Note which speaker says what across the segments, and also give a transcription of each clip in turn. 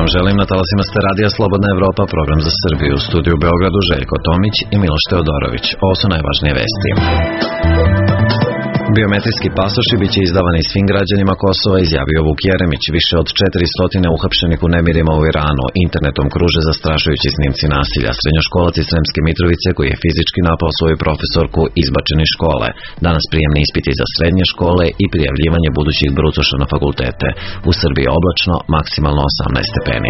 Speaker 1: vam želim, na talasima ste Radija Slobodna Evropa, program za Srbiju. U studiju u Beogradu Željko Tomić i Miloš Teodorović. Ovo su najvažnije vesti. Biometrijski pasoši biće izdavani svim građanima Kosova, izjavio Vuk Jeremić. Više od 400 uhapšenih u nemirima u Iranu. Internetom kruže zastrašujući snimci nasilja. Srednjoškolac iz Sremske Mitrovice koji je fizički napao svoju profesorku izbačen iz škole. Danas prijemni ispiti za srednje škole i prijavljivanje budućih brucoša na fakultete. U Srbiji oblačno, maksimalno 18 stepeni.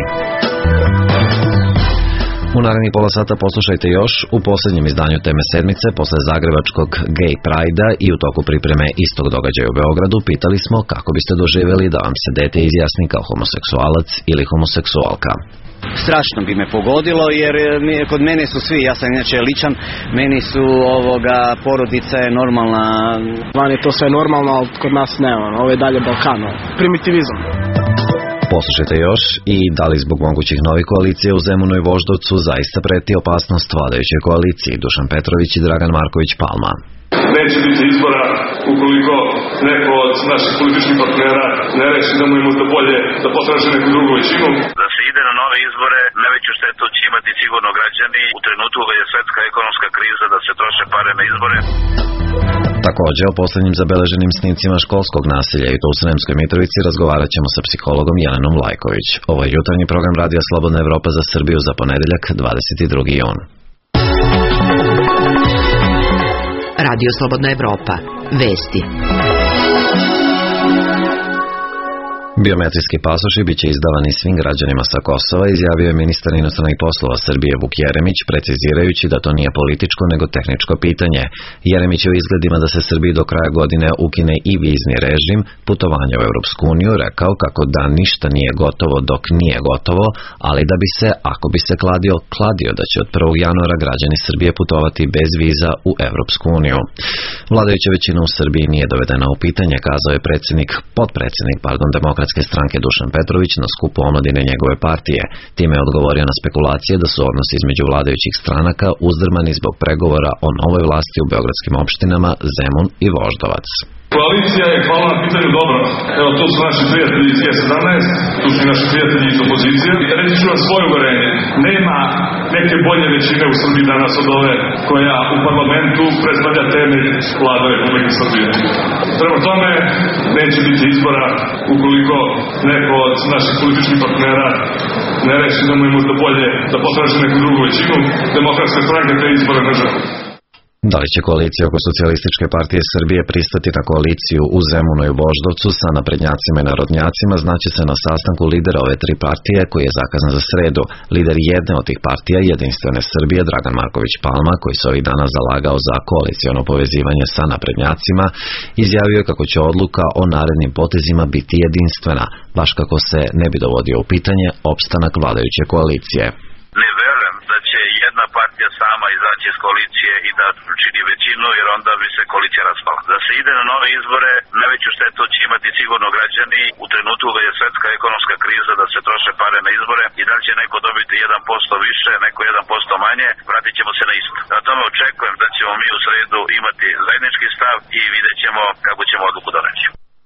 Speaker 1: U narednih pola sata poslušajte još u posljednjem izdanju Teme sedmice posle zagrebačkog Gay Pride-a i u toku pripreme istog događaja u Beogradu pitali smo kako biste doživjeli da vam se dete izjasni kao homoseksualac ili homoseksualka.
Speaker 2: Strašno bi me pogodilo jer kod mene su svi, ja sam inače ličan, meni su porodica je normalna.
Speaker 3: Van je to sve normalno, ali kod nas ne, ovo je dalje Balkan, primitivizam.
Speaker 1: Poslušajte još i da li zbog mogućih novih koalicija u Zemunu i Voždovcu zaista preti opasnost vladajućoj koaliciji. Dušan Petrović i Dragan Marković Palma.
Speaker 4: Neće biti izbora ukoliko neko od naših političkih partnera ne reši da mu je možda bolje da potraži neku drugu većinu.
Speaker 5: Da se ide na nove izbore, najveću štetu će imati sigurno građani u trenutku kad je svetska ekonomska kriza, da se troše pare na izbore.
Speaker 1: Također o posljednjim zabeleženim snimcima školskog nasilja i to u Sremskoj Mitrovici razgovarat ćemo sa psihologom Jelenom Lajković. Ovo je jutarnji program Radija Slobodna Evropa za Srbiju za ponedeljak 22. jun.
Speaker 6: Radio Slobodna Evropa. Vesti.
Speaker 1: Biometrijski pasoši biće izdavani svim građanima sa Kosova, izjavio je ministar inostranih poslova Srbije Vuk Jeremić, precizirajući da to nije političko nego tehničko pitanje. Jeremić je o izgledima da se Srbiji do kraja godine ukine i vizni režim putovanja u Europsku uniju rekao kako da ništa nije gotovo dok nije gotovo, ali da bi se, ako bi se kladio da će od 1. januara građani Srbije putovati bez viza u Europsku uniju. Vladajuća većina u Srbiji nije dovedena u pitanje, kazao je potpredsjednik Demokratske stranke Dušan Petrović na skupu omladine njegove partije. Time je odgovorio na spekulacije da su odnosi između vladajućih stranaka uzdrmani zbog pregovora o novoj vlasti u beogradskim opštinama Zemun i Voždovac.
Speaker 4: Koalicija je, hvala na pitanju, dobra. Evo, tu su naši prijatelji iz G17, tu su i naši prijatelji iz opozicije. Reći ću vam svoje uverenje. Nema neke bolje većine u Srbiji danas od ove koja u parlamentu predstavlja temelj vlade Republike Srbije. Prema tome, neće biti izbora ukoliko neko od naših političkih partnera ne reši da mu je možda bolje da potraži neku drugu većinu. Demokratska stranka te izbore ne želi.
Speaker 1: Da li će koalicija oko Socijalističke partije Srbije pristati na koaliciju u Zemunu i Voždovcu sa naprednjacima i narodnjacima, znaće se na sastanku lidera ove tri partije koji je zakazan za sredu. Lider jedne od tih partija, Jedinstvene Srbije, Dragan Marković Palma, koji se ovih dana zalagao za koaliciono povezivanje sa naprednjacima, izjavio je kako će odluka o narednim potezima biti jedinstvena, baš kako se ne bi dovodio u pitanje opstanak vladajuće koalicije.
Speaker 5: Ne verujem da će jedna partija sama izaći iz koalicije i da čini većinu, jer onda bi se koalicija raspala. Da se ide na nove izbore, najveću štetu će imati sigurno građani u trenutku kad je svetska ekonomska kriza, da se troše pare na izbore i da će neko dobiti 1% više, neko 1% manje, vratit ćemo se na isto. Na tome očekujem da ćemo mi u sredu imati zajednički stav i vidjet ćemo kako ćemo odluku doneti.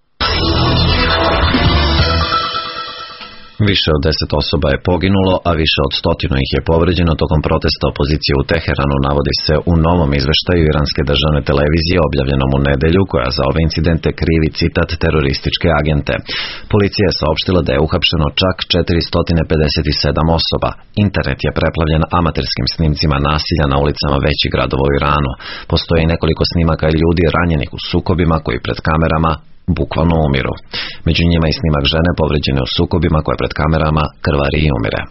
Speaker 1: Više od 10 osoba je poginulo, a više od 100 ih je povređeno tokom protesta opozicije u Teheranu, navodi se u novom izveštaju iranske državne televizije objavljenom u nedelju, koja za ove incidente krivi citat terorističke agente. Policija je saopštila da je uhapšeno čak 457 osoba. Internet je preplavljen amaterskim snimcima nasilja na ulicama većih gradova u Iranu. Postoji nekoliko snimaka ljudi ranjenih u sukobima koji pred kamerama bukvalno umiru. Među njima i snimak žene povređene u sukobima koja pred kamerama krvari i umire.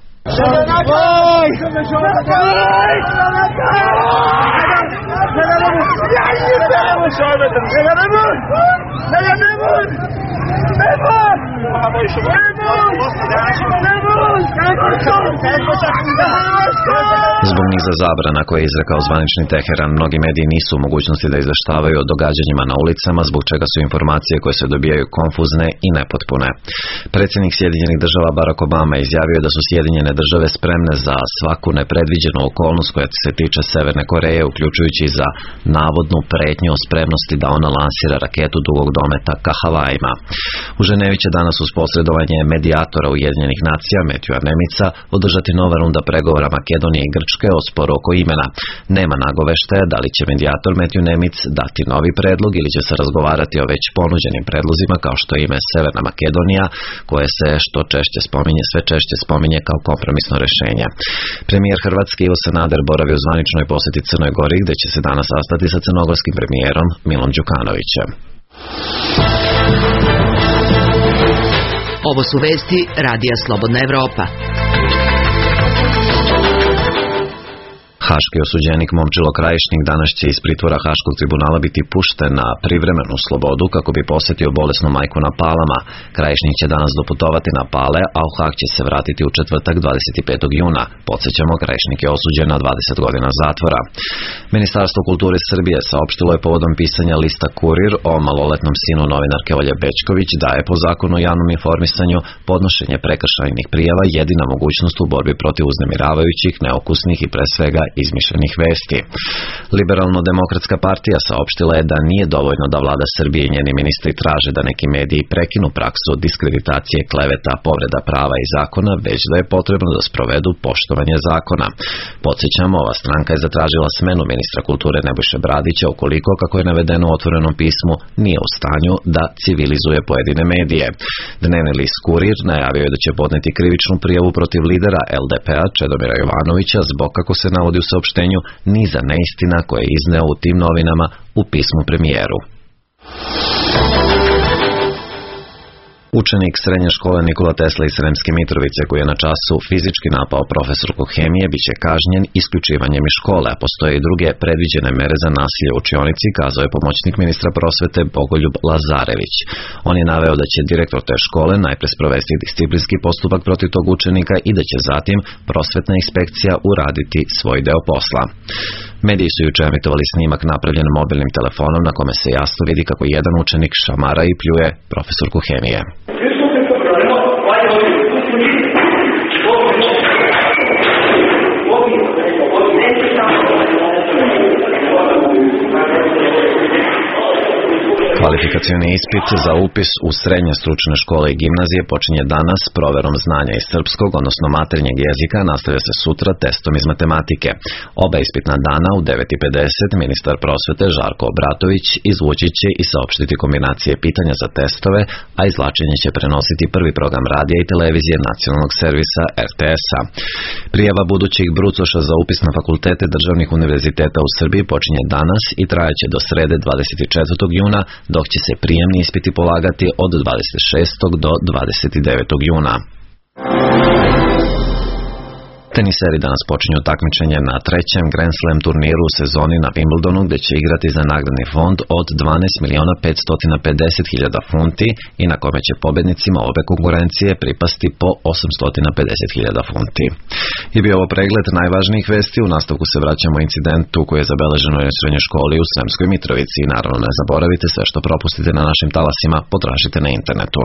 Speaker 1: Zbog niza zabrana koje je izrekao zvanični Teheran, mnogi mediji nisu u mogućnosti da izveštavaju o događanjima na ulicama, zbog čega su informacije koje se dobijaju konfuzne i nepotpune. Predsjednik Sjedinjenih Država Barack Obama izjavio da su Sjedinjene Države spremne za svaku nepredviđenu okolnost koja se tiče Severne Koreje, uključujući za navodnu pretnju o spremnosti da ona lansira raketu dugog dometa ka Havajima. U Ženevi će danas uz posredovanje medijatora Ujedinjenih nacija Matthewa Nemica održati nova runda pregovora Makedonije i Grčke o sporu oko imena. Nema nagoveštaja da li će medijator Matthew Nemic dati novi predlog ili će se razgovarati o već ponuđenim predlozima kao što je ime Severna Makedonija, koje se sve češće spominje kao kompromisno rešenje. Premijer Hrvatske Ivo Sanader boravi u zvaničnoj poseti Crnoj Gori, gde će se danas sastati sa crnogorskim premijerom Milom Đukanovićem.
Speaker 6: Ovo su vesti Radija Slobodna Evropa.
Speaker 1: Haški osuđenik Momčilo Krajišnik danas će iz pritvora Haškog tribunala biti pušten na privremenu slobodu kako bi posetio bolesnu majku na Palama. Krajišnik će danas doputovati na Pale, a u Hag će se vratiti u četvrtak 25. juna. Podsjećamo, Krajišnik je osuđen na 20 godina zatvora. Ministarstvo kulture Srbije saopštilo je povodom pisanja lista Kurir o maloletnom sinu novinarke Olje Bećković da je po zakonu o javnom informisanju podnošenje prekršajnih prijava jedina mogućnost u borbi protiv uznemiravajućih, neukusnih i pre svega izmišljenih vesti. Liberalno-demokratska partija saopštila je da nije dovoljno da vlada Srbije i njeni ministri traže da neki mediji prekinu praksu diskreditacije, kleveta, povreda prava i zakona, već da je potrebno da sprovedu poštovanje zakona. Podsjećamo, ova stranka je zatražila smenu ministra kulture Nebojše Bradića ukoliko, kako je navedeno u otvorenom pismu, nije u stanju da civilizuje pojedine medije. Dnevni list Kurir najavio je da će podneti krivičnu prijavu protiv lidera LDP-a Čedomira Jovanovića zbog, kako se navodi u saopštenju, niza neistina koje je izneo u tim novinama u pismu premijeru. Učenik srednje škole Nikola Tesla iz Sremske Mitrovice koji je na času fizički napao profesorku hemije biće kažnjen isključivanjem iz škole, a postoje i druge predviđene mere za nasilje u učionici, kazao je pomoćnik ministra prosvete Bogoljub Lazarević. On je naveo da će direktor te škole najpre sprovesti disciplinski postupak protiv tog učenika i da će zatim prosvetna inspekcija uraditi svoj deo posla. Mediji su juče emitovali snimak napravljen mobilnim telefonom na kome se jasno vidi kako jedan učenik šamara i pljuje profesorku hemije. Kvalifikacioni ispit za upis u srednje stručne škole i gimnazije počinje danas proverom znanja iz srpskog, odnosno maternjeg jezika, nastavlja se sutra testom iz matematike. Oba ispitna dana u 9:50 ministar prosvete Žarko Obratović izvući će i saopštiti kombinacije pitanja za testove, a izvlačenje će prenositi prvi program radija i televizije nacionalnog servisa RTS-a. Prijava budućih brucoša za upis na fakultete državnih univerziteta u Srbiji počinje danas i trajaće do srede 24. juna, dok će se prijemni ispiti polagati od 26. do 29. juna. Teniseri danas počinju takmičenje na trećem Grand Slam turniru u sezoni na Wimbledonu, gde će igrati za nagradni fond od 12.550.000 funti i na kome će pobednicima ove konkurencije pripasti po 850.000 funti. I bio ovo pregled najvažnijih vesti. U nastavku se vraćamo incidentu koji je zabeleženo u srednjoj školi u Sremskoj Mitrovici. I naravno ne zaboravite, sve što propustite na našim talasima potražite na internetu.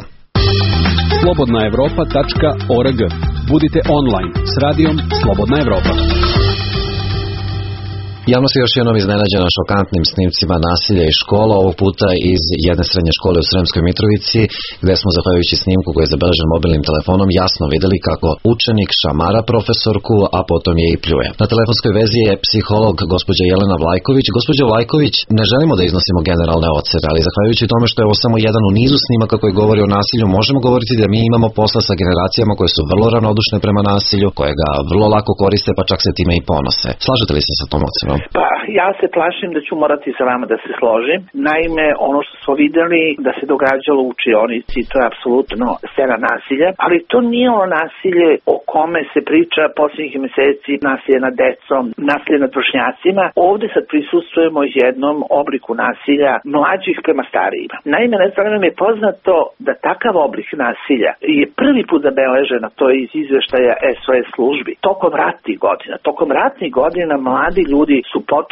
Speaker 7: slobodnaevropa.org. Budite online s radijom Slobodna Evropa.
Speaker 1: Javnost je još jednom iznenađena šokantnim snimcima nasilja iz škola, ovog puta iz jedne srednje škole u Sremskoj Mitrovici, gde smo, zahvaljujući snimku koji je zabeležen mobilnim telefonom, jasno videli kako učenik šamara profesorku, a potom je i pljuje. Na telefonskoj vezi je psiholog gospođa Jelena Vlajković. Gospođo Vlajković, ne želimo da iznosimo generalne ocene, ali zahvaljujući tome što je ovo samo jedan u nizu snimaka koji govori o nasilju, možemo govoriti da mi imamo posla sa generacijama koje su vrlo ravnodušne prema nasilju, koje ga vrlo lako koriste, pa čak se time i ponose. Slažete li se sa tom ocenom?
Speaker 8: Pa, ja se plašim da ću morati sa vama da se složim. Naime, ono što smo videli da se događalo u učionici, to je apsolutno scena nasilja, ali to nije ono nasilje o kome se priča posljednjih meseci, nasilje nad decom, nasilje nad vršnjacima. Ovde sad prisustvujemo jednom obliku nasilja mlađih prema starijima. Naime, ne znam, nam je poznato da takav oblik nasilja je prvi put zabeležen, a to je iz izveštaja SOS službi, tokom ratnih godina. Tokom ratnih godina mladi ljudi su počeli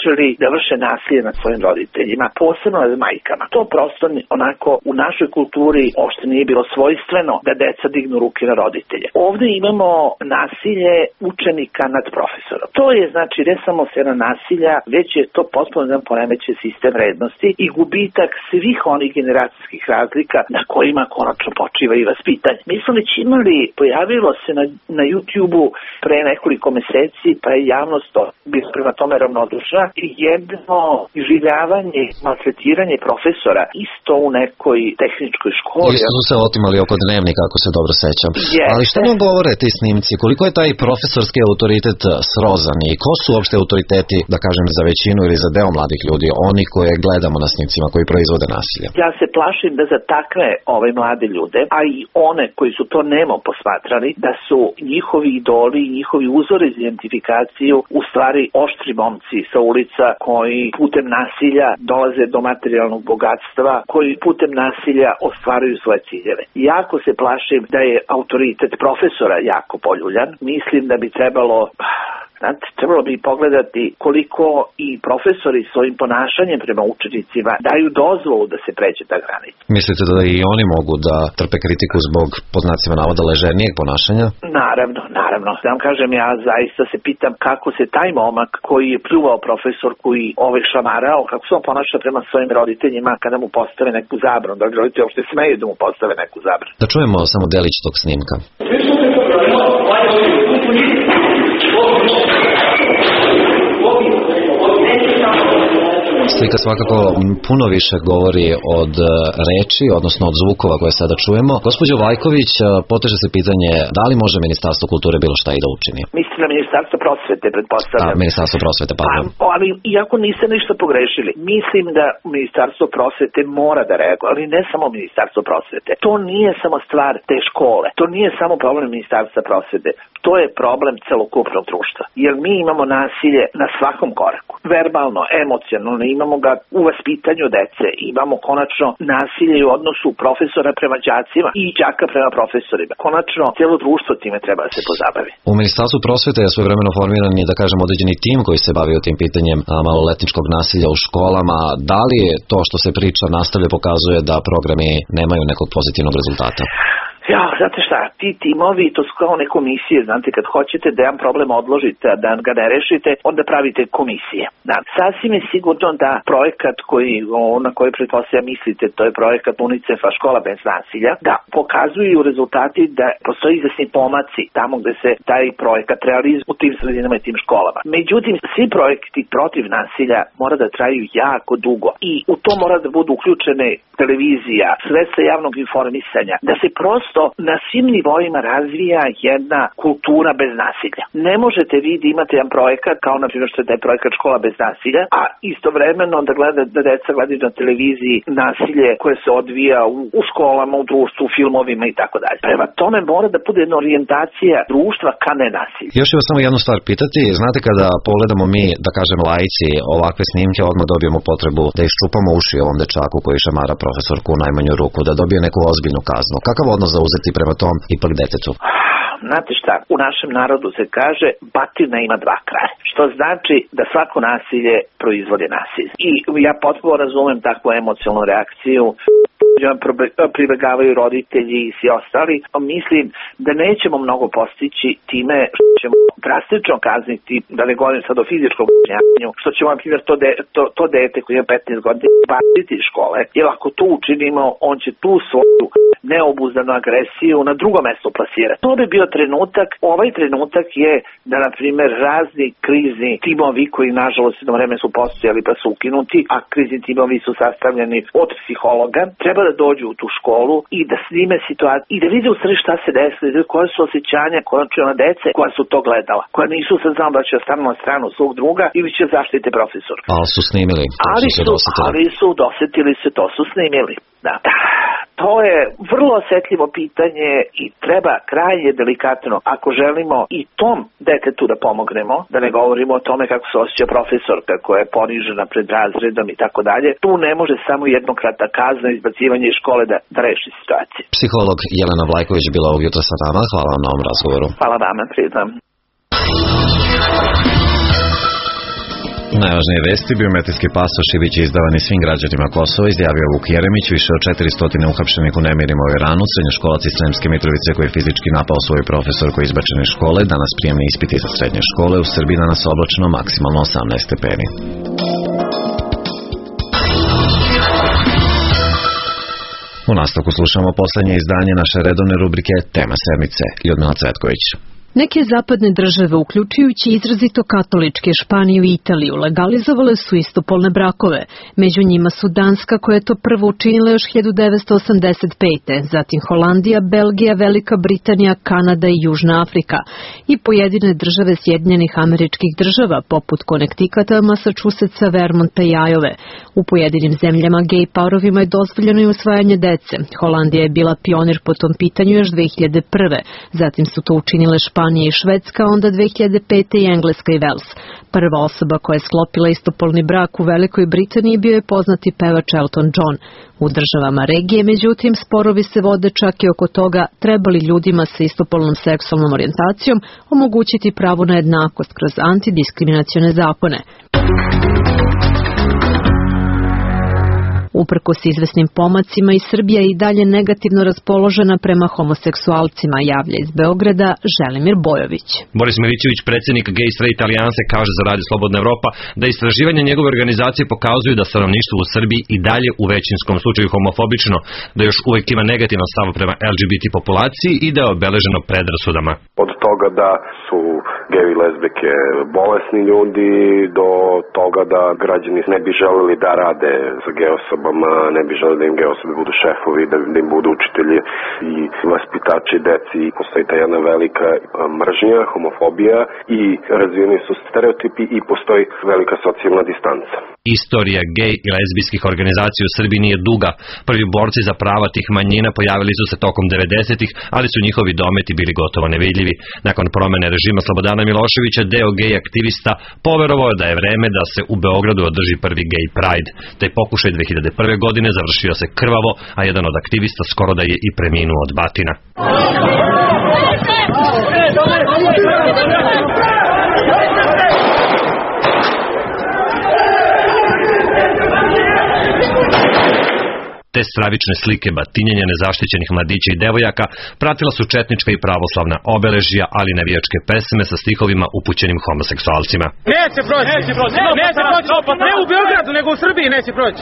Speaker 8: počeli da vrše nasilje nad svojim roditeljima, posebno nad majkama. To prosto onako u našoj kulturi uopšte nije bilo svojstveno da deca dignu ruke na roditelje. Ovde imamo nasilje učenika nad profesorom. To je znači ne samo scena nasilja, već je to potpuno jedan poremećen sistem vrednosti i gubitak svih onih generacijskih razlika na kojima konačno počiva i vaspitanje. Mi smo već imali, pojavilo se na YouTube-u pre nekoliko meseci, pa je javnost bilo prema tome ravnodušna i jedno življavanje, maltretiranje profesora isto u nekoj tehničkoj školi.
Speaker 1: Isto su se otimali oko Dnevnika, ako se dobro sećam. Ali šta nam govore ti snimci? Koliko je taj profesorski autoritet srozan i ko su uopšte autoriteti, da kažem, za većinu ili za deo mladih ljudi, oni koje gledamo na snimcima, koji proizvode nasilje?
Speaker 8: Ja se plašim da za takve mlade ljude, a i one koji su to nemo posmatrali, da su njihovi idoli i njihovi uzori za identifikaciju u stvari oštri momci sa ulica koji putem nasilja dolaze do materijalnog bogatstva, koji putem nasilja ostvaruju svoje ciljeve. Jako se plašim da je autoritet profesora jako poljuljan. Mislim da bi trebalo bi pogledati koliko i profesori svojim ponašanjem prema učenicima daju dozvolu da se pređe ta granica.
Speaker 1: Mislite da i oni mogu da trpe kritiku zbog, po znacima navoda, ležernijeg ponašanja?
Speaker 8: Naravno. Da vam kažem, ja zaista se pitam kako se taj momak koji je pljuvao profesorku i šamarao, kako se on ponaša prema svojim roditeljima kada mu postave neku zabranu, da li roditelji uopšte smeju da mu postave neku zabranu.
Speaker 1: Da čujemo samo delić tog snimka. Slika svakako puno više govori od reči, odnosno od zvukova koje sada čujemo. Gospođo Vlajković, poteže se pitanje da li može Ministarstvo kulture bilo šta i da učini?
Speaker 8: Mislim na Ministarstvo prosvete, pretpostavljam.
Speaker 1: Ministarstvo prosvete, pardon.
Speaker 8: Ali iako niste ništa pogrešili, mislim da Ministarstvo prosvete mora da reaguje, ali ne samo Ministarstvo prosvete. To nije samo stvar te škole, to nije samo problem Ministarstva prosvete, to je problem celokupnog društva. Jer mi imamo nasilje na svakom koraku. Verbalno, emocionalno, imamo ga u vaspitanju dece, imamo konačno nasilje u odnosu profesora prema đacima i đaka prema profesorima. Konačno, cijelo društvo time treba da se pozabavi.
Speaker 1: U Ministarstvu prosvete je svojevremeno formiran i, da kažem, određeni tim koji se bavio tim pitanjem maloletničkog nasilja u školama. Da li je to što se priča nastavlja pokazuje da programi nemaju nekog pozitivnog rezultata?
Speaker 8: Ja, znate šta, ti timovi, to su kao one komisije, znate, kad hoćete da jedan problem odložite, da ga ne rešite, onda pravite komisije. Da, sasvim je sigurno da projekat na koji pretpostavljam mislite, to je projekat UNICEF-a Škola bez nasilja, da pokazuju rezultati da postoji izvesni pomaci tamo gde se taj projekat realizuje u tim sredinama i tim školama. Međutim, svi projekti protiv nasilja mora da traju jako dugo i u to mora da budu uključene televizija, sredstva javnog informisanja, da se prosto na svim nivoima razvija jedna kultura bez nasilja. Ne možete vi da imate jedan projekat, kao na primjer što je taj projekat Škola bez nasilja, a istovremeno da deca gledaju na televiziji nasilje koje se odvija u školama, u društvu, u filmovima i tako dalje. Prema tome mora da bude jedna orijentacija društva ka nenasilju.
Speaker 1: Još ću vas samo jednu stvar pitati. Znate, kada pogledamo mi, da kažem laici, ovakve snimke, odmah dobijemo potrebu da iščupamo uši ovom dečaku koji šamara profesorku u najmanju ruku, da dobije neku ozbiljnu kaznu. Kakav odnos zauzeti prema tom ipak detetu?
Speaker 8: Znate šta, u našem narodu se kaže batina ima dva kraja, što znači da svako nasilje proizvodi nasilje. I ja potpuno razumem takvu emocionalnu reakciju, pribegavaju roditelji i svi ostali. Mislim da nećemo mnogo postići time što ćemo drastično kazniti, da ne govorim sad o fizičkom kažnjavanju, što ćemo, na primjer, to dete koji je 15 godina baciti iz škole, jer ako to učinimo, on će tu svoju neobuzdanu agresiju na drugo mesto plasirati. To bi bio trenutak. Ovaj trenutak je da, na primjer, razni krizni timovi koji, nažalost, jedno vreme su postojali pa su ukinuti, a krizni timovi su sastavljeni od psihologa, treba da dođu u tu školu i da snime situaciju i da vide u stvari šta se desilo, da koje su osjećanja konačno na dece koja su to gledala, koja nisu se znala da će ostanu na stranu svog druga ili će zaštiti profesor.
Speaker 1: Ali su snimili.
Speaker 8: Dosetili se, to su snimili. Da. To je vrlo osetljivo pitanje i treba krajnje delikatno, ako želimo i tom detetu da pomognemo, da ne govorimo o tome kako se osjeća profesor, kako je ponižena pred razredom i tako dalje. Tu ne može samo jednokratna kazna, izbacivanje iz škole da reši situaciju.
Speaker 1: Psiholog Jelena Vlajković bila ovog jutra sa nama. Hvala vam na ovom razgovoru.
Speaker 8: Hvala vama, priznam.
Speaker 1: Najvažnije vesti, biometrijski pasoši biće izdavani svim građanima Kosova, izjavio Vuk Jeremić. Više od 400 uhapšenih u nemirima u Iranu. Srednjoškolac iz Sremske Mitrovice koji je fizički napao svoju profesorku izbačene iz škole. Danas prijemni ispiti za srednje škole. U Srbiji danas oblačno, maksimalno 18 stepeni. U nastavku slušamo poslednje izdanje naše redovne rubrike Tema sedmice. Ljudmila Cvetković.
Speaker 9: Neke zapadne države, uključujući izrazito katoličke Španiju i Italiju, legalizovale su istopolne brakove. Među njima su Danska, koja je to prvo učinila još 1985. Zatim Holandija, Belgija, Velika Britanija, Kanada i Južna Afrika. I pojedine države Sjedinjenih Američkih Država, poput Konektikata, Massachusettsa, Vermonta i Ajove. U pojedinim zemljama gej parovima je dozvoljeno i usvajanje dece. Holandija je bila pionir po tom pitanju još 2001. Zatim su to učinile Španija i Švedska, onda 2005. i Engleska i Vels. Prva osoba koja je sklopila istopolni brak u Velikoj Britaniji bio je poznati pevač Elton John. U državama regije, međutim, sporovi se vode čak i oko toga treba li ljudima sa istopolnom seksualnom orijentacijom omogućiti pravo na jednakost kroz antidiskriminacione zakone. Uprkos izvesnim pomacima i Srbija je i dalje negativno raspoložena prema homoseksualcima, javlja iz Beograda Želimir Bojović.
Speaker 10: Boris Milićević, predsjednik Gay Straight Alijanse, kaže za Radio Slobodna Evropa da istraživanja njegove organizacije pokazuju da stanovništvo u Srbiji i dalje u većinskom slučaju homofobično, da još uvijek ima negativan stav prema LGBT populaciji i da je obeleženo predrasudama.
Speaker 11: Od toga da su geji i lezbijke bolesni ljudi, do toga da građani ne bi želeli da rade sa gej osobama, ne bi želeli da im gej osobe budu šefovi, da im budu učitelji i vaspitači deci. Postoji ta jedna velika mržnja, homofobija i razvijeni su stereotipi i postoji velika socijalna distanca.
Speaker 10: Istorija gej i lezbijskih organizacija u Srbiji nije duga. Prvi borci za prava tih manjina pojavili su se tokom 90-ih, ali su njihovi dometi bili gotovo nevidljivi. Nakon promene režima Slobodana Miloševića, deo gej aktivista poverovao je da je vreme da se u Beogradu održi prvi gej pride. Taj pokušaj 2001. godine završio se krvavo, a jedan od aktivista skoro da je i preminuo od batina. Te stravične slike batinjenja nezaštićenih mladića i devojaka pratila su četnička i pravoslavna obeležja, ali navijačke pesme sa stihovima upućenim homoseksualcima.
Speaker 12: Neće proći, ne u Beogradu, nego u Srbiji neće proći.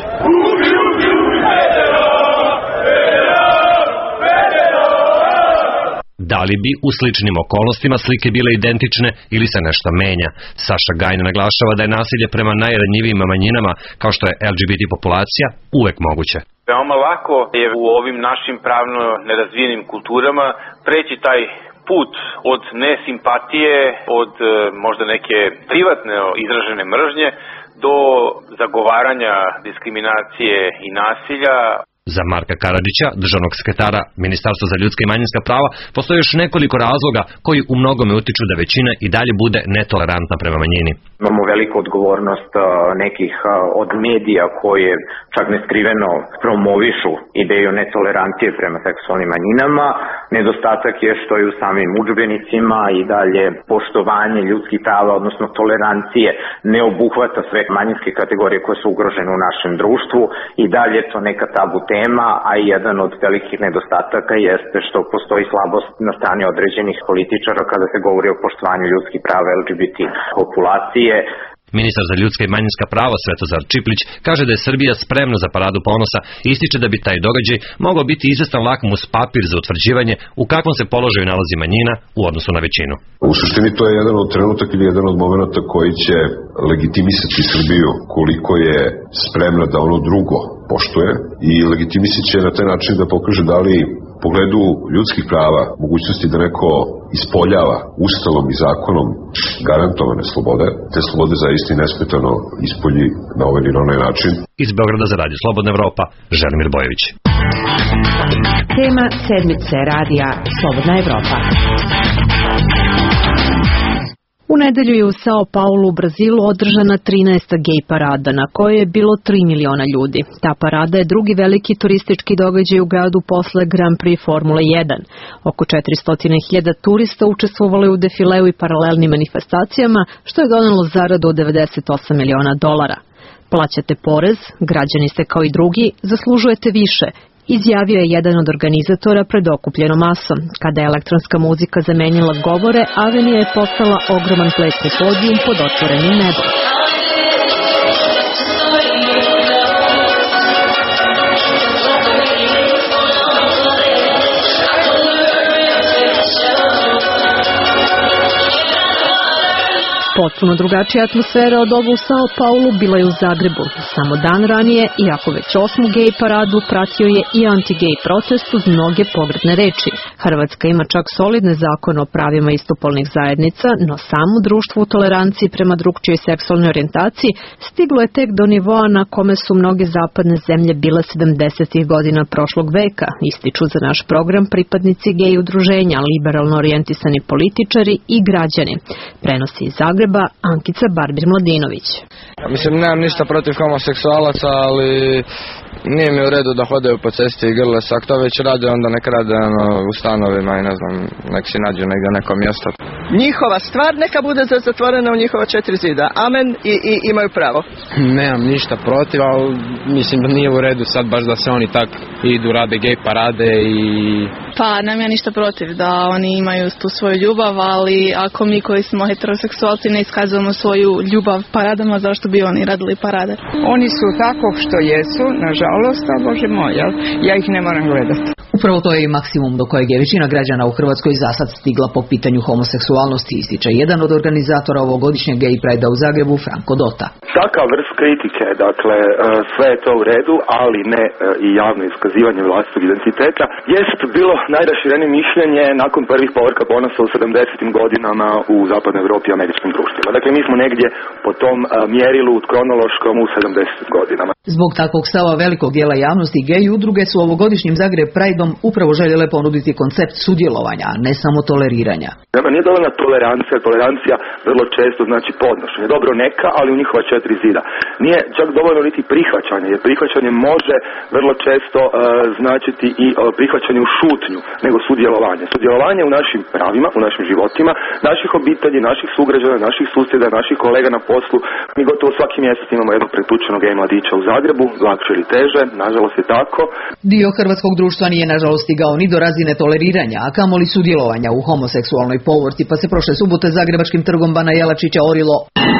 Speaker 10: Da li bi u sličnim okolnostima slike bile identične ili se nešto menja? Saša Gajin naglašava da je nasilje prema najranjivijim manjinama, kao što je LGBT populacija, uvek moguće.
Speaker 13: Veoma lako je u ovim našim pravno nerazvijenim kulturama preći taj put od nesimpatije, od možda neke privatne izražene mržnje do zagovaranja diskriminacije i nasilja.
Speaker 10: Za Marka Karadžića, državnog sekretara Ministarstva za ljudska i manjinska prava, postoje još nekoliko razloga koji u mnogome utiču da većina i dalje bude netolerantna prema manjini.
Speaker 14: Imamo veliku odgovornost nekih od medija koje čak neskriveno promovišu ideju netolerancije prema seksualnim manjinama. Nedostatak je što je u samim udžbenicima i dalje poštovanje ljudskih prava, odnosno tolerancije, ne obuhvata sve manjinske kategorije koje su ugrožene u našem društvu i dalje je to neka tabu tema, a jedan od velikih nedostataka jeste što postoji slabost na strani određenih političara kada se govori o poštovanju ljudskih prava LGBT populacije.
Speaker 10: Ministar za ljudska i manjinska prava Svetozar Čiplić kaže da je Srbija spremna za paradu ponosa i ističe da bi taj događaj mogao biti izvestan lakmus papir za utvrđivanje u kakvom se položaju nalazi manjina u odnosu na većinu.
Speaker 15: U suštini to je jedan od trenutaka ili jedan od momenata koji će legitimisati Srbiju koliko je spremna da ono drugo poštuje i legitimisat će na taj način da pokaže da li u pogledu ljudskih prava, mogućnosti da neko ispoljava ustavom i zakonom garantovane slobode, te slobode zaista i nesmetano ispolji na ovaj ili onaj način.
Speaker 10: Iz Beograda za Radio Slobodna Evropa, Želimir Bojović.
Speaker 6: Tema sedmice Radija Slobodna Evropa.
Speaker 9: U nedelju je u Sao Paulu u Brazilu održana 13. gej parada na kojoj je bilo 3 miliona ljudi. Ta parada je drugi veliki turistički događaj u gradu posle Grand Prix Formule 1. Oko 400.000 turista učestvovalo je u defileu i paralelnim manifestacijama, što je donelo zaradu od $98 miliona. Plaćate porez, građani ste kao i drugi, zaslužujete više, izjavio je jedan od organizatora pred okupljenom masom. Kada je elektronska muzika zamenila govore, avenija je postala ogroman plesni podijum pod otvorenim nebom. Potpuno drugačija atmosfera od ovo u Sao Paulu bila je u Zagrebu. Samo dan ranije, iako već 8. gej paradu, pratio je i anti-gej protest uz mnoge pogrdne reči. Hrvatska ima čak solidne zakone o pravima istopolnih zajednica, no samo društvo u toleranciji prema drugčijoj seksualnoj orijentaciji stiglo je tek do nivoa na kome su mnoge zapadne zemlje bile 70. godina prošlog veka, ističu za naš program pripadnici gej udruženja, liberalno orijentisani političari i građani. Prenosi iz Zagreba Ankica Barbir-Mladinović.
Speaker 16: Mislim, nemam ništa protiv homoseksualaca, ali nije mi u redu da hodaju po cesti i grle se. Ako to već rade, onda nek rade u stanovima i ne znam, nek si nađu negdje neko mjesto.
Speaker 17: Njihova stvar neka bude zatvorena u njihova 4 zida. Amen i imaju pravo.
Speaker 16: Nemam ništa protiv, ali mislim da nije u redu sad baš da se oni tak idu, rade gej parade i...
Speaker 18: Pa, nemam ja ništa protiv da oni imaju tu svoju ljubav, ali ako mi koji smo heteroseksualci ne iskazujemo svoju ljubav paradama, zašto bi oni radili parade?
Speaker 19: Oni su tako što jesu, nažalost, a Bože moj, ja ih ne moram gledati.
Speaker 20: Upravo to je i maksimum do kojeg je većina građana u Hrvatskoj zasad stigla po pitanju homoseksualnosti, ističe jedan od organizatora ovogodišnjeg gej prajda u Zagrebu, Franko Dota.
Speaker 21: Takav vrst kritike, dakle, sve je to u redu, ali ne i javno iskazivanje vlastitog identiteta, jest bilo najraširenije mišljenje nakon prvih povorka ponosa u 70. godinama u zapadnoj Europi i američkim društvima. Dakle, mi smo negdje po tom mjerilu kronološkom u 70. godinama.
Speaker 20: Zbog takvog stava velikog dijela javnosti, gej udruge su ovogodišnjim Zagreb Prideom upravo željele ponuditi koncept sudjelovanja, a ne samo toleriranja.
Speaker 21: Nije dovoljna tolerancija, tolerancija vrlo često znači podnošenje. Dobro neka, ali u njihova 4 zida. Nije čak dovoljno niti prihvaćanje, jer prihvaćanje može vrlo često značiti i prihvaćanje u šutnju, nego sudjelovanje. Sudjelovanje u našim pravima, u našim životima, naših obitelji, naših sugrađana, naših susjeda, naših kolega na poslu. Mi gotovo svaki mjesec imamo jednog pretučenog gej mladića u Zagrebu, lakše ili teže, nažalost je tako.
Speaker 20: Dio hrvatskog društva nije nažalost stigao ni do razine toleriranja, a kamoli sudjelovanja u homoseksualnoj povorci, pa se prošle subote zagrebačkim trgom Bana Jelačića orilo.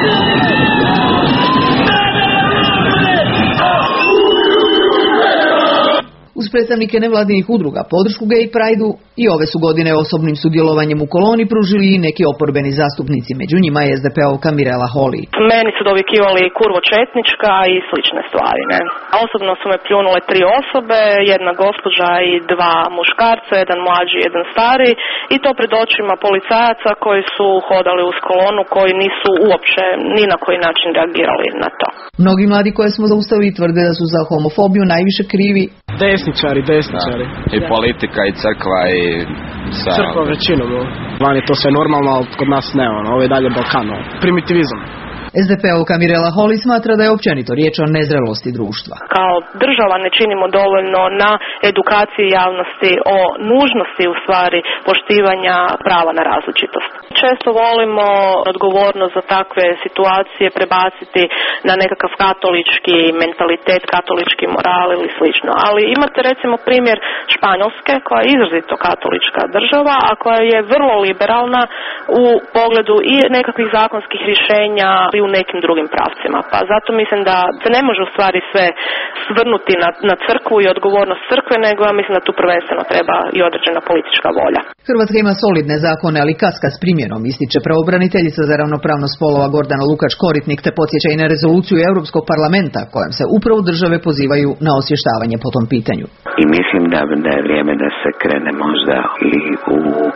Speaker 20: Uz predstavnike nevladinih udruga podršku Gay Prideu i ove su godine osobnim sudjelovanjem u koloni pružili i neki oporbeni zastupnici, među njima je SDP-ovka Mirela Holy.
Speaker 22: Meni su dovikivali kurvo četnička i slične stvari. Ne? Osobno su me pljunule 3 osobe, jedna gospođa i 2 muškarca, jedan mlađi i jedan stari, i to pred očima policajaca koji su hodali uz kolonu, koji nisu uopće ni na koji način reagirali na to.
Speaker 20: Mnogi mladi koje smo zaustavili tvrde da su za homofobiju najviše krivi
Speaker 3: desničari.
Speaker 16: I politika i crkva i sve.
Speaker 3: Crkva većinom. Van je to sve normalno, ali kod nas ne, ovo je dalje Balkan, primitivizam.
Speaker 20: SDP-ovka Mirela Holy smatra da je općenito riječ o nezrelosti društva.
Speaker 22: Kao država ne činimo dovoljno na edukaciji javnosti o nužnosti u stvari poštivanja prava na različitost. Često volimo odgovornost za takve situacije prebaciti na nekakav katolički mentalitet, katolički moral ili slično. Ali imate recimo primjer Španjolske koja je izrazito katolička država, a koja je vrlo liberalna u pogledu i nekakvih zakonskih rješenja i u nekim drugim pravcima. Pa zato mislim da se ne može u stvari sve svrnuti na crkvu i odgovornost crkve, nego ja mislim da tu prvenstveno treba i određena politička volja.
Speaker 20: Hrvatska ima solidne zakone, ali kaska s primjenom, ističe pravobraniteljica za ravnopravnost spolova Gordana Lukač-Koritnik, te podsjeća i na rezoluciju Europskog parlamenta kojom se upravo države pozivaju na osvještavanje po tom pitanju.
Speaker 23: I mislim da je vrijeme da se krene možda i u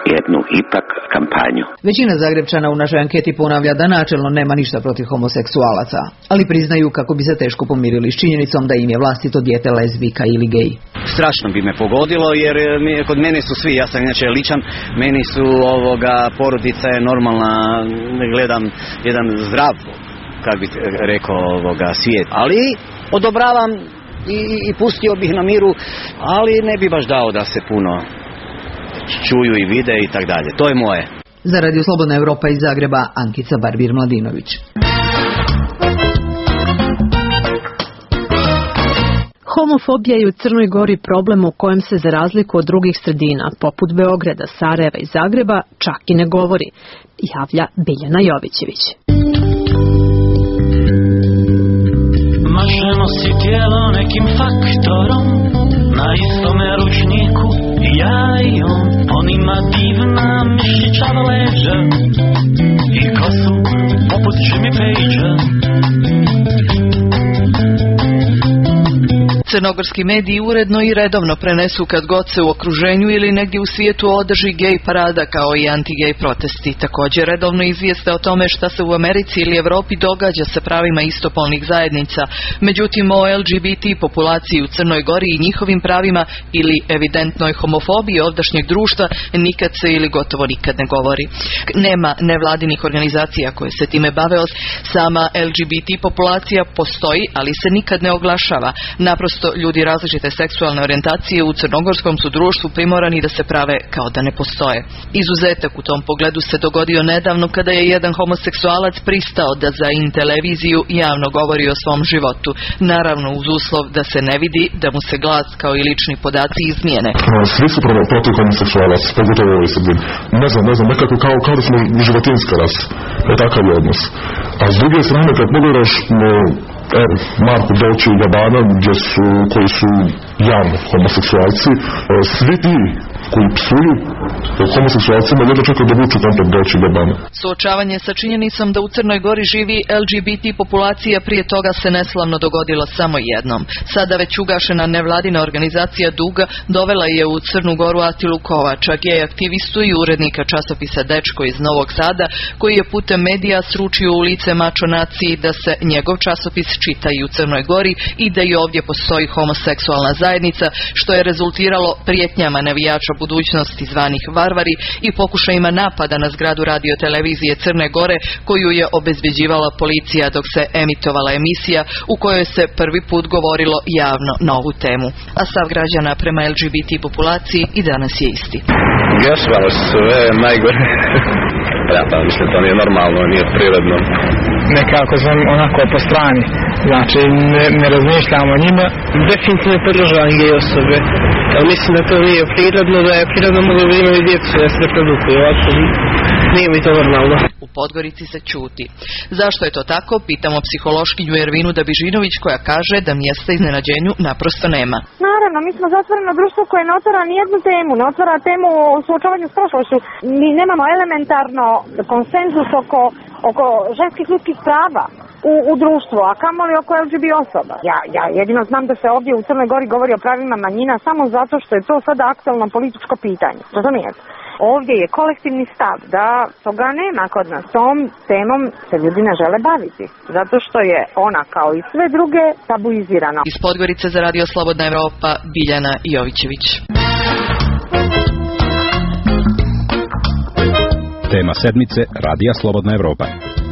Speaker 2: jednu ipak kampanju.
Speaker 20: Većina Zagrebčana u našoj anketi ponavlja da načelno nema ništa protiv homoseksualaca, ali priznaju kako bi se teško pomirili s činjenicom da im je vlastito dijete lezbijka ili gej.
Speaker 4: Strašno bi me pogodilo jer kod mene su svi, ja sam inače ličan, meni su porodica je normalna, gledam jedan zdrav, kako bi rekao, svijet, ali odobravam i pustio bih na miru, ali ne bi baš dao da se puno čuju i vide i tak dalje. To je moje.
Speaker 20: Za Radio Slobodna Evropa iz Zagreba, Ankica Barbir-Mladinović.
Speaker 9: Homofobija je u Crnoj Gori problem o kojem se za razliku od drugih sredina, poput Beograda, Sarajeva i Zagreba, čak i ne govori, javlja Biljana Jovićević.
Speaker 23: Mažemo si tijelo nekim faktorom, na istome ručniku i ja i on. On ima divna mišićava leđa i kosu poput Jimmy Page-a.
Speaker 24: Crnogorski mediji uredno i redovno prenesu kad god se u okruženju ili negdje u svijetu održi gej parada kao i anti-gej protesti. Također redovno izvijeste o tome šta se u Americi ili Europi događa sa pravima istopolnih zajednica. Međutim, o LGBT populaciji u Crnoj Gori i njihovim pravima ili evidentnoj homofobiji ovdašnjeg društva nikad se ili gotovo nikad ne govori. Nema nevladinih organizacija koje se time bave. Sama LGBT populacija postoji, ali se nikad ne oglašava. Naprosto ljudi različite seksualne orijentacije u crnogorskom su društvu primorani da se prave kao da ne postoje. Izuzetak u tom pogledu se dogodio nedavno kada je jedan homoseksualac pristao da za televiziju javno govori o svom životu. Naravno uz uslov da se ne vidi, da mu se glas kao i lični podaci izmijene.
Speaker 25: Svi su protiv homoseksualaca, pogotovo ovoj Srbiji. Ne znam, nekako kao da smo životinjska rasa. Takav je odnos. A s druge strane, kad pogledaš Marku Dolce i Gabbana, koji su javno homoseksualci, svi ti koji psuju homoseksualcima jedno čekaju da vuču kontakt Dolce i Gabbana.
Speaker 24: Suočavanje sa činjenicom da u Crnoj Gori živi LGBT populacija prije toga se neslavno dogodilo samo jednom. Sada već ugašena nevladina organizacija Duga dovela je u Crnu Goru Atilu Kovača, gej aktivistu i urednika časopisa Dečko iz Novog Sada, koji je putem medija sručio u lice mačo naciji da se njegov časopis čita i u Crnoj Gori i da i ovdje postoji homoseksualna zajednica, što je rezultiralo prijetnjama navijača budućnosti zvanih Varvari i pokušajima napada na zgradu radiotelevizije Crne Gore koju je obezbeđivala policija dok se emitovala emisija u kojoj se prvi put govorilo javno na ovu temu. A stav građana prema LGBT populaciji i danas je isti.
Speaker 26: Gešvalo sve najgore. Ja pa mislim to nije normalno, nije prirodno.
Speaker 27: Nekako sam onako po strani, znači ne razmišljamo o njima.
Speaker 28: Definitivno podržavam gej osobe, ali mislim da to nije prirodno, da je prirodno mogu da imaju djecu, da se reprodukuju, ovako nije mi to normalno.
Speaker 24: U Podgorici se ćuti. Zašto je to tako? Pitamo psihološkinju Ervinu Dabižinović koja kaže da mjesta iznenađenju naprosto nema.
Speaker 29: Naravno, mi smo zatvoreno društvo koje ne otvara nijednu temu, ne otvara temu o suočavanju s prošlošću. Mi nemamo elementarno konsenzus oko ženskih ljudskih prava u društvu, a kamoli oko LGBT osoba. Ja jedino znam da se ovdje u Crnoj Gori govori o pravima manjina samo zato što je to sada aktualno političko pitanje. Razumijete? Ovdje je kolektivni stav da toga nema kod nas. Tom temom se ljudi ne žele baviti. Zato što je ona kao i sve druge tabuizirana.
Speaker 24: Iz Podgorice za Radio Slobodna Evropa, Biljana Jovićević.
Speaker 7: Tema sedmice Radija Slobodna Evropa.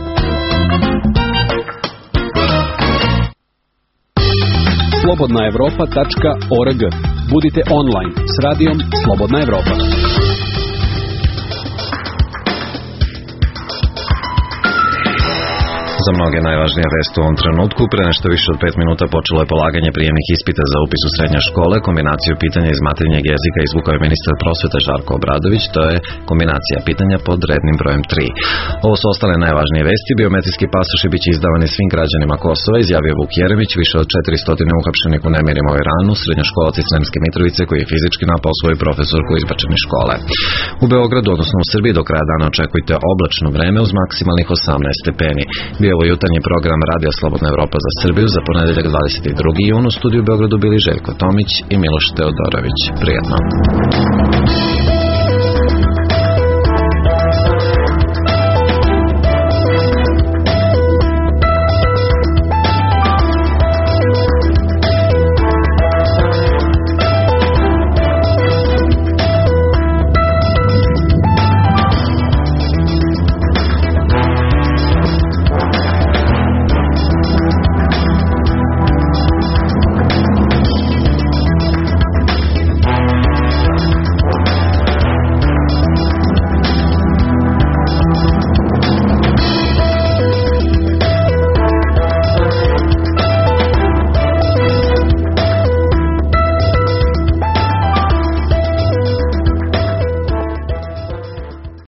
Speaker 7: slobodnaevropa.org. Budite online s radijom Slobodna Evropa.
Speaker 1: Za mnoge najvažnija vest u ovom trenutku. Pre nešto više od 5 minuta počelo je polaganje prijemnih ispita za upis u srednje škole. Kombinaciju pitanja iz materinjeg jezika izvukao je ministar prosvete Žarko Obradović. To je kombinacija pitanja pod rednim brojem 3. Ovo su ostale najvažnije vesti. Biometrijski pasoši biće izdavani svim građanima Kosova, izjavio Vuk Jeremić. Više od 400 uhapšenih u nemirima u Iranu, srednjoškolac iz Sremske Mitrovice koji je fizički napao svoju profesorku izbačen iz škole. U Beogradu, odnosno u Srbiji, do kraja dana očekujte oblačno vreme uz maksimalnih 18 stepeni. Ovo jutarnji program Radija Slobodna Evropa za Srbiju za ponedeljak 22. jun. U studiju u Beogradu bili Željko Tomić i Miloš Teodorović. Prijetno.